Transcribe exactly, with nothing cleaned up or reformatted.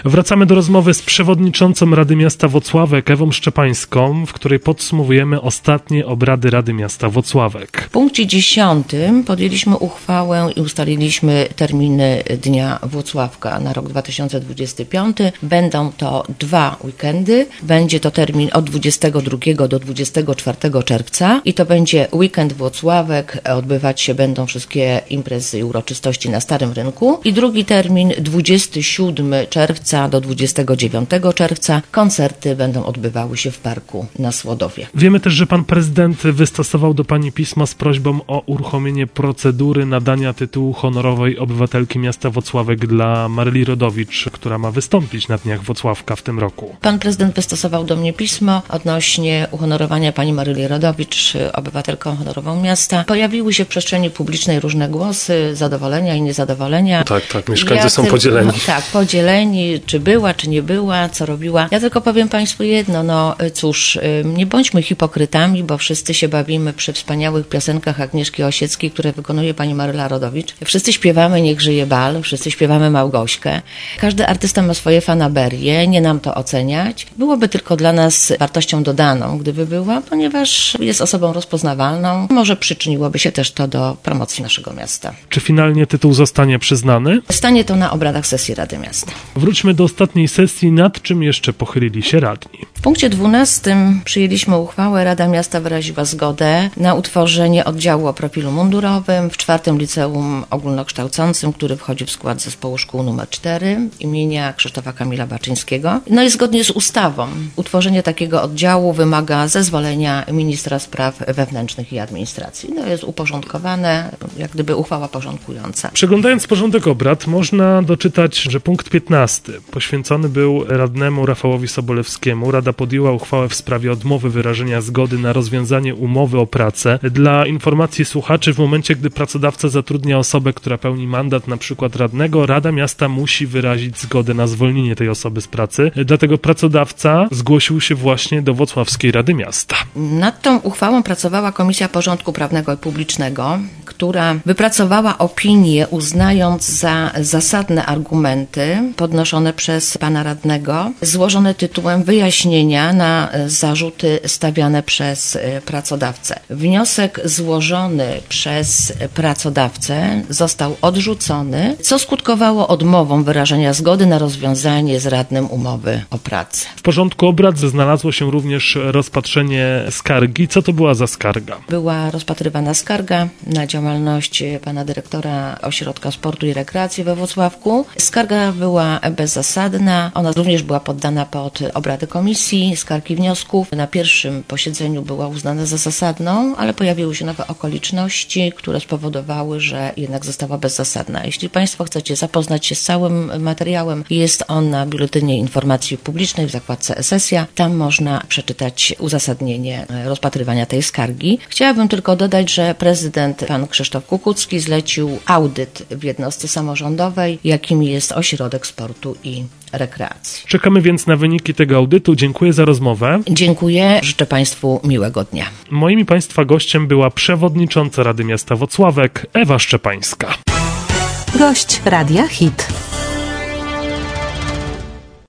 Wracamy do rozmowy z przewodniczącą Rady Miasta Włocławek Ewą Szczepańską, w której podsumowujemy ostatnie obrady Rady Miasta Włocławek. W punkcie dziesiątym podjęliśmy uchwałę i ustaliliśmy terminy Dnia Włocławka na rok dwa tysiące dwudziesty piąty. Będą to dwa weekendy. Będzie to termin od dwudziestego drugiego do dwudziestego czwartego czerwca i to będzie weekend Włocławek. Odbywać się będą wszystkie imprezy i uroczystości na Starym Rynku. I drugi termin dwudziestego siódmego czerwca do dwudziestego dziewiątego czerwca. Koncerty będą odbywały się w parku na Słodowie. Wiemy też, że pan prezydent wystosował do pani pismo z prośbą o uruchomienie procedury nadania tytułu honorowej obywatelki miasta Włocławek dla Maryli Rodowicz, która ma wystąpić na Dniach Włocławka w tym roku. Pan prezydent wystosował do mnie pismo odnośnie uhonorowania pani Maryli Rodowicz obywatelką honorową miasta. Pojawiły się w przestrzeni publicznej różne głosy zadowolenia i niezadowolenia. Tak, tak, mieszkańcy ja są tylko, podzieleni. No, tak, podzieleni, czy była, czy nie była, co robiła. Ja tylko powiem państwu jedno, no cóż, nie bądźmy hipokrytami, bo wszyscy się bawimy przy wspaniałych piosenkach Agnieszki Osieckiej, które wykonuje pani Maryla Rodowicz. Wszyscy śpiewamy Niech żyje bal, wszyscy śpiewamy Małgośkę. Każdy artysta ma swoje fanaberie, nie nam to oceniać. Byłoby tylko dla nas wartością dodaną, gdyby była, ponieważ jest osobą rozpoznawalną. Może przyczyniłoby się też to do promocji naszego miasta. Czy finalnie tytuł zostanie przyznany? Stanie to na obradach sesji Rady Miasta. Wróćmy do ostatniej sesji, nad czym jeszcze pochylili się radni. W punkcie dwunastym przyjęliśmy uchwałę. Rada Miasta wyraziła zgodę na utworzenie oddziału o profilu mundurowym w czwartym liceum ogólnokształcącym, który wchodzi w skład zespołu szkół numer cztery imienia Krzysztofa Kamila Baczyńskiego. No i zgodnie z ustawą utworzenie takiego oddziału wymaga zezwolenia ministra spraw wewnętrznych i administracji. No jest uporządkowane, jak gdyby uchwała porządkująca. Przeglądając porządek obrad, można doczytać, że punkt piętnasty poświęcony był radnemu Rafałowi Sobolewskiemu. Rada podjęła uchwałę w sprawie odmowy wyrażenia zgody na rozwiązanie umowy o pracę. Dla informacji słuchaczy, w momencie, gdy pracodawca zatrudnia osobę, która pełni mandat na przykład radnego, Rada Miasta musi wyrazić zgodę na zwolnienie tej osoby z pracy. Dlatego pracodawca zgłosił się właśnie do Włocławskiej Rady Miasta. Nad tą uchwałą pracowała Komisja Porządku Prawnego i Publicznego, która wypracowała opinię, uznając za zasadne argumenty podnoszone przez pana radnego, złożone tytułem wyjaśnienia na zarzuty stawiane przez pracodawcę. Wniosek złożony przez pracodawcę został odrzucony, co skutkowało odmową wyrażenia zgody na rozwiązanie z radnym umowy o pracę. W porządku obrad znalazło się również rozpatrzenie skargi. Co to była za skarga? Była rozpatrywana skarga na działalność pana dyrektora Ośrodka Sportu i Rekreacji we Włocławku. Skarga była bezzasadna. Ona również była poddana pod obrady komisji, skargi wniosków. Na pierwszym posiedzeniu była uznana za zasadną, ale pojawiły się nowe okoliczności, które spowodowały, że jednak została bezzasadna. Jeśli państwo chcecie zapoznać się z całym materiałem, jest on na Biuletynie Informacji Publicznej w zakładce Sesja. Tam można przeczytać uzasadnienie rozpatrywania tej skargi. Chciałabym tylko dodać, że prezydent pan Krzysztof Kukucki zlecił audyt w jednostce samorządowej, jakim jest Ośrodek Sportu i Rekreacji. Czekamy więc na wyniki tego audytu. Dziękuję za rozmowę. Dziękuję. Życzę państwu miłego dnia. Moim i państwa gościem była przewodnicząca Rady Miasta Włocławek Ewa Szczepańska. Gość Radia Hit.